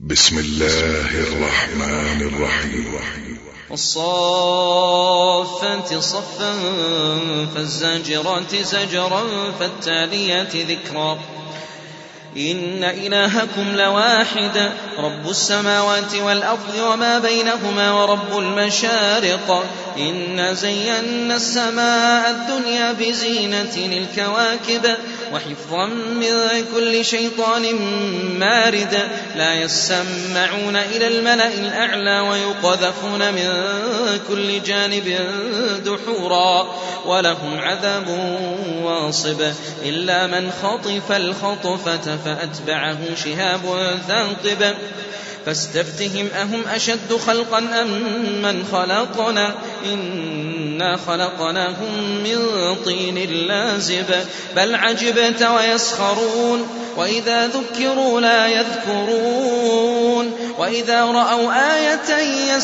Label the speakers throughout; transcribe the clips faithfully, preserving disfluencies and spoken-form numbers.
Speaker 1: بسم الله الرحمن الرحيم.
Speaker 2: والصافات صفا فالزاجرات زجرا فالتاليات ذكرا. إن إلهكم لواحد رب السماوات والأرض وما بينهما ورب المشارق. إنا زينا السماء الدنيا بزينة الكواكب وحفظا من كل شيطان مارد. لا يسمعون إلى الملأ الأعلى ويقذفون من كل جانب دحورا ولهم عذاب واصب إلا من خطف الخطفة فأتبعه شهاب ثاقب. فاستفتهم أهم أشد خلقا أم من خلقنا إنا خلقناهم من طين لازب. بل عجبت ويسخرون وإذا ذكروا لا يذكرون وإذا رأوا آية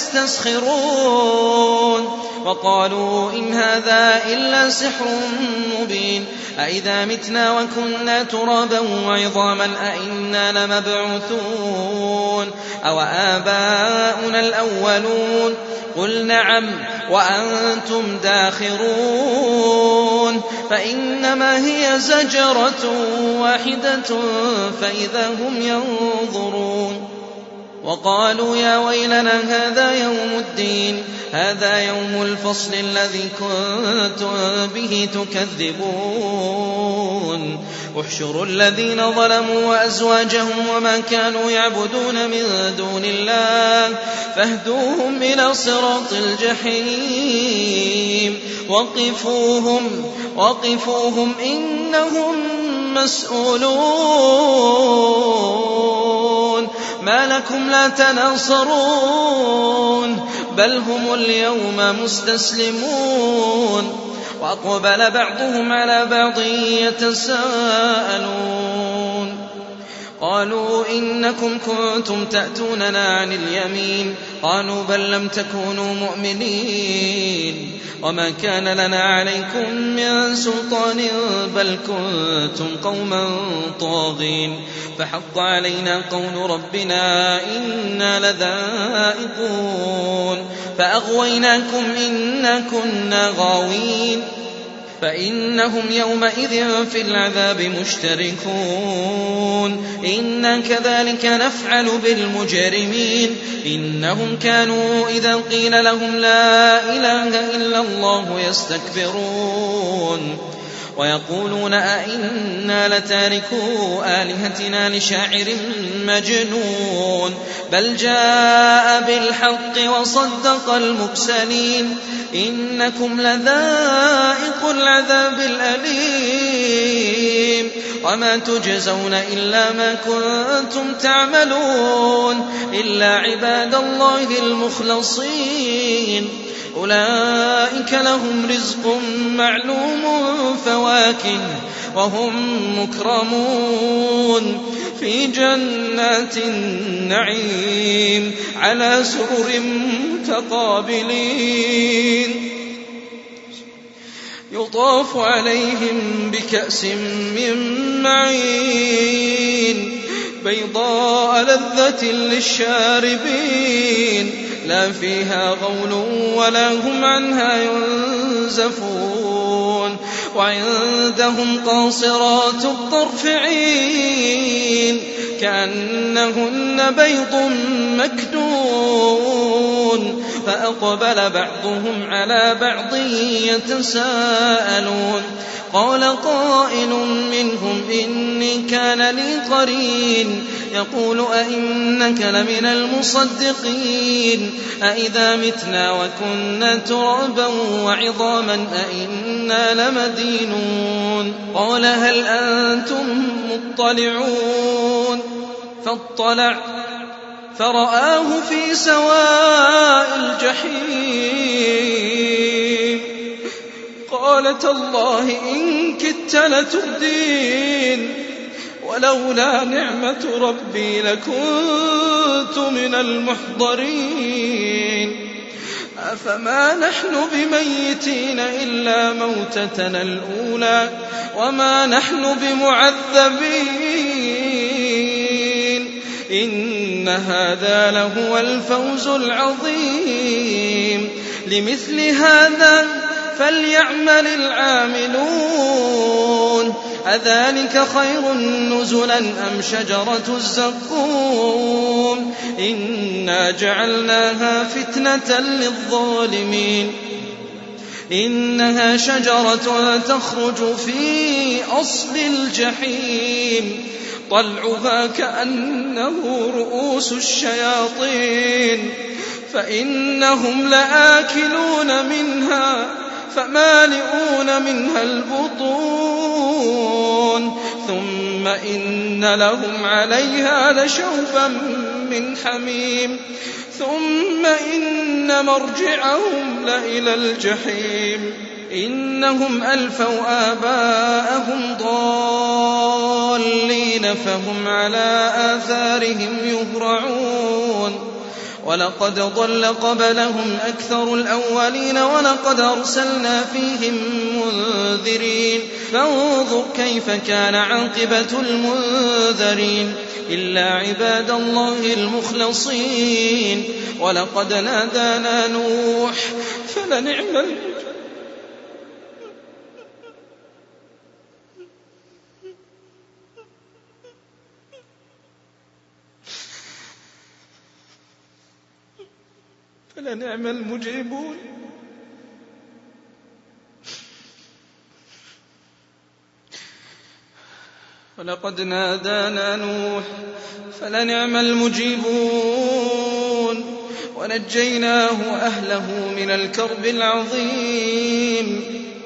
Speaker 2: يستسخرون وقالوا إن هذا إلا سحر مبين. أئذا متنا وكنا ترابا وعظاما أئنا لمبعوثون أو آباؤنا الأولون قل نعم وأنتم داخرون. فإنما هي زجرة واحدة فإذا هم ينظرون. وقالوا يا ويلنا هذا يوم الدين هذا يوم الفصل الذي كنتم به تكذبون. احشروا الذين ظلموا وأزواجهم وما كانوا يعبدون من دون الله فاهدوهم إلى صراط الجحيم. وقفوهم وقفوهم إنهم مسؤولون. ما لكم لا تناصرون بل هم اليوم مستسلمون. وأقبل بعضهم على بعض يتساءلون قالوا إنكم كنتم تأتوننا عن اليمين قالوا بل لم تكونوا مؤمنين وما كان لنا عليكم من سلطان بل كنتم قوما طاغين. فحق علينا قول ربنا إنا لذائقون فأغويناكم إنا كنا غاوين. فإنهم يومئذ في العذاب مشتركون. إنا كذلك نفعل بالمجرمين إنهم كانوا إذا قيل لهم لا إله إلا الله يستكبرون ويقولون أئنا لتاركو آلهتنا لشاعر مجنون. بل جاء بالحق وصدق المرسلين إنكم لذائق العذاب الأليم وما تجزون إلا ما كنتم تعملون إلا عباد الله المخلصين أولئك لهم رزق معلوم فواكه وهم مكرمون في جنات النعيم على سرر متقابلين. يطاف عليهم بكأس من معين بيضاء لذة للشاربين لا فيها غول ولا هم عنها ينزفون. وعندهم قاصرات الطرف عين كأنهن بيض مكنون. فأقبل بعضهم على بعض يتساءلون قال قائل منهم إني كان لي قرين يقول أئنك لمن المصدقين أئذا متنا وكنا ترابا وعظاما أئنا لمدينون. قال هل أنتم مطلعون فاطلع فرآه في سواء الجحيم قال تالله إن كدت لتردين ولولا نعمة ربي لكنت من المحضرين. أفما نحن بميتين إلا موتتنا الأولى وما نحن بمعذبين إن هذا لهو الفوز العظيم لمثل هذا فليعمل العاملون أذلك خير نزلا أم شجرة الزقوم إنا جعلناها فتنة للظالمين إنها شجرة تخرج في أصل الجحيم طلعها كأنه رؤوس الشياطين فإنهم لآكلون منها فمالئون منها البطون ثم إن لهم عليها لشوبا من حميم ثم إن مرجعهم لإلى الجحيم إنهم ألفوا آباءهم ضالين فهم على آثارهم يهرعون ولقد ضل قبلهم أكثر الأولين ولقد أرسلنا فيهم منذرين فانظر كيف كان عاقبة المنذرين إلا عباد الله المخلصين ولقد نادانا نوح فلنعم المجيب فلنعم المجيبون ولقد نادانا نوح فلنعم المجيبون ونجيناه وأهله من الكرب العظيم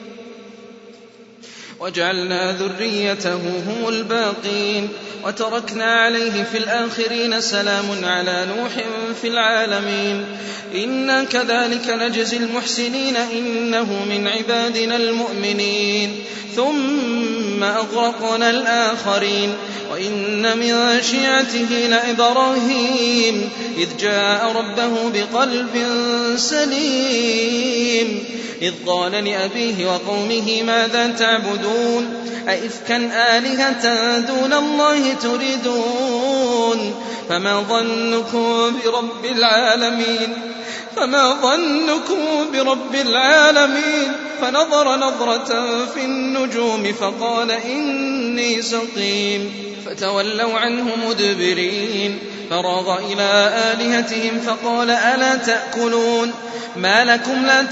Speaker 2: وجعلنا ذريته هم الباقين وتركنا عليه في الآخرين سلام على نوح في العالمين إنا كذلك نجزي المحسنين إنه من عبادنا المؤمنين ثم أغرقنا الآخرين وإن من شيعته لإبراهيم إذ جاء ربه بقلب سليم إذ قال لأبيه وقومه ماذا تعبدون أئفكا آلهة دون الله تريدون فما ظنكم برب العالمين فما ظنكم برب العالمين فنظر نظرة في النجوم فقال إني سقيم فتولوا عنه مدبرين فراغ إلى آلهتهم فقال ألا تأكلون ما لكم لا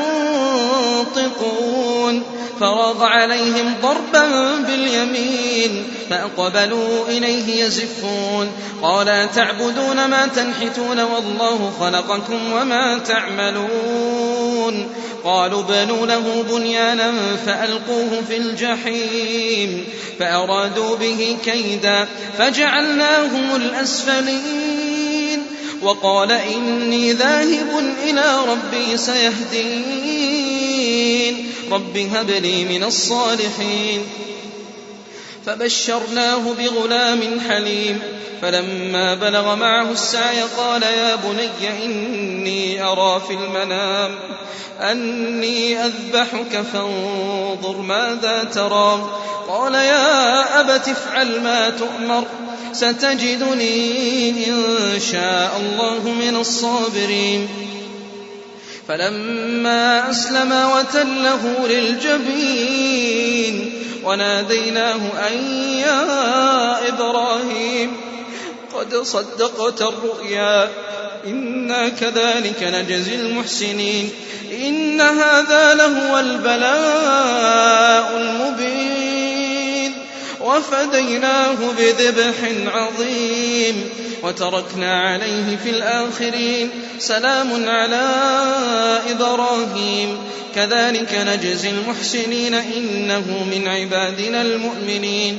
Speaker 2: تنطقون فراغ عليهم ضربا باليمين فأقبلوا إليه يزفون قال تعبدون ما تنحتون والله خلقكم وما تعملون قالوا بنوا له بنيانا فألقوه في الجحيم فأرادوا به كيدا فجعلناهم الأسفلين وقال إني ذاهب إلى ربي سيهدين رب هب لي من الصالحين فبشرناه بغلام حليم فلما بلغ معه السعي قال يا بني إني أرى في المنام أني أذبحك فانظر ماذا ترى قال يا أبت افعل ما تؤمر ستجدني إن شاء الله من الصابرين فلما أسلم وتله للجبين وناديناه أن يا إبراهيم قد صدقت الرؤيا إنا كذلك نجزي المحسنين إن هذا لهو البلاء المبين وفديناه بذبح عظيم وتركنا عليه في الآخرين سلام على إبراهيم كذلك نجزي المحسنين إنه من عبادنا المؤمنين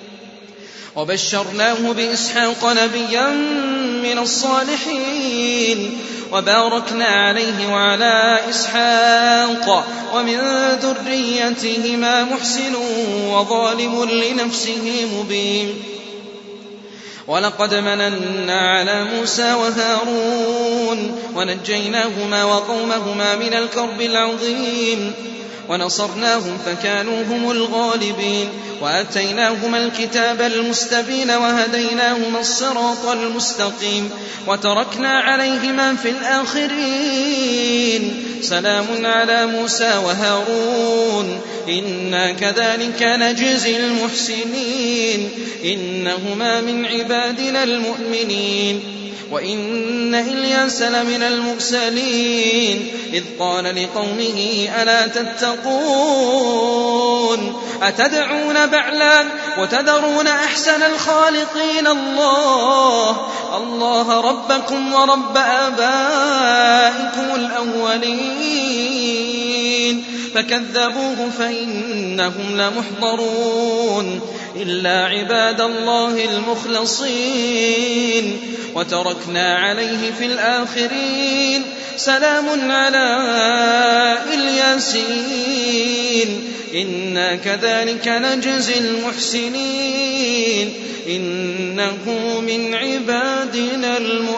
Speaker 2: وبشرناه بإسحاق نبيا من الصالحين وباركنا عليه وعلى إسحاق ومن ذريتهما محسن وظالم لنفسه مبين ولقد مننا على موسى وهارون ونجيناهما وقومهما من الكرب العظيم ونصرناهم فكانوا هم الغالبين وآتيناهما الكتاب المستبين وهديناهما الصراط المستقيم وتركنا عليهما في الآخرين سلام على موسى وهارون إنا كذلك نجزي المحسنين إنهما من عبادنا المؤمنين وإن إلياس لمن المرسلين إذ قال لقومه ألا تتقون أتدعون بعلا وتذرون أحسن الخالقين الله الله ربكم ورب آبائكم الأولين فكذبوه فإنهم لمحضرون إلا عباد الله المخلصين وتركنا عليه في الآخرين سلام على الياسين إنا كذلك نجزي المحسنين إنه من عبادنا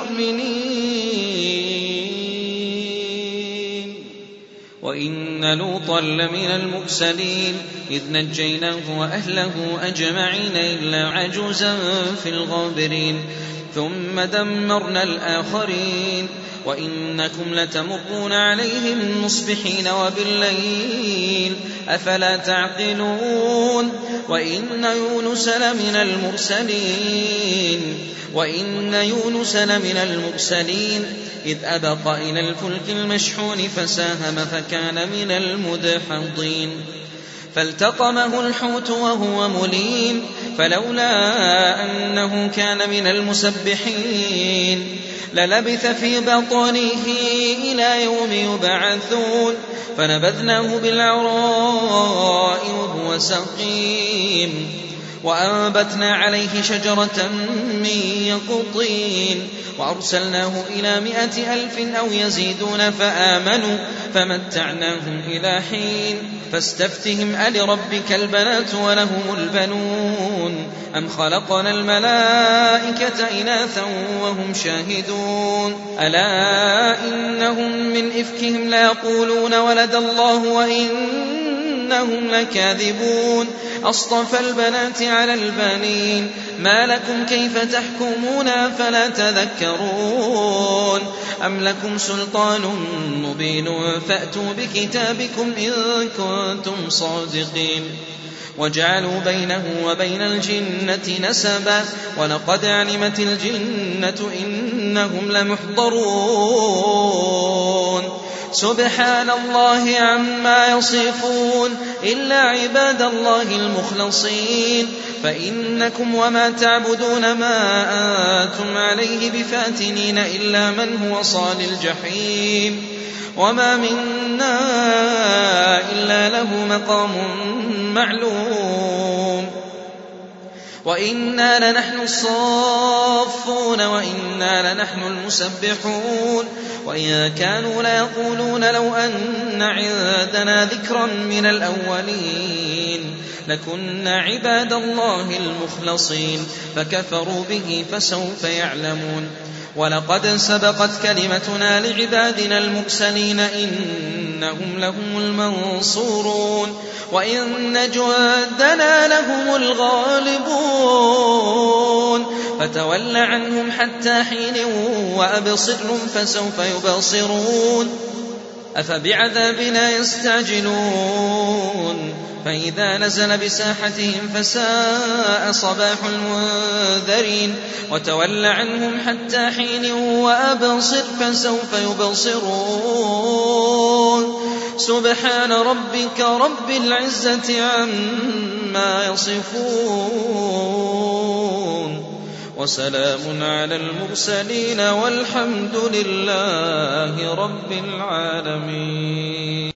Speaker 2: المؤمنين وإن لوطا لمن المرسلين إذ نجيناه وأهله أجمعين إلا عجوزا في الغابرين ثم دمرنا الآخرين وإنكم لتمرون عليهم مصبحين وبالليل أفلا تعقلون وإن يونس لمن المرسلين وإن يونس لمن المرسلين إذ أبق إلى الفلك المشحون فساهم فكان من المدحضين فالتقمه الحوت وهو مليم فلولا أنه كان من المسبحين للبث في بطنه إلى يوم يبعثون فنبذناه بالعراء وهو سقيم وأنبتنا عليه شجرة من يقطين وأرسلناه إلى مائة ألف أو يزيدون فآمنوا فمتعناهم إلى حين فاستفتهم ألربك البنات ولهم البنون أم خلقنا الملائكة إناثا وهم شاهدون ألا إنهم من إفكهم ليقولون ولد الله وإنهم لكاذبون أصطفى البنات على البنين ما لكم كيف تحكمون فلا تذكرون أم لكم سلطان مبين فأتوا بكتابكم إن كنتم صادقين وجعلوا بينه وبين الجنة نسبا ولقد علمت الجنة إنهم لمحضرون سبحان الله عما يصفون إلا عباد الله المخلصين فإنكم وما تعبدون ما أنتم عليه بفاتنين إلا من هو صال الجحيم وما منا إلا له مقام معلوم وإنا لنحن الصافون وإنا لنحن المسبحون وإن كانوا ليقولون لو أن عندنا ذكرا من الأولين لكنا عباد الله المخلصين فكفروا به فسوف يعلمون ولقد سبقت كلمتنا لعبادنا المرسلين إنهم لهم المنصورون وإن جندنا لهم الغالبون فتول عنهم حتى حين وأبصرهم فسوف يبصرون أفبعذابنا يستعجلون فإذا نزل بساحتهم فساء صباح المنذرين وتول عنهم حتى حين وأبصر فسوف يبصرون سبحان ربك رب العزة عما يصفون وسلام على المرسلين والحمد لله رب العالمين.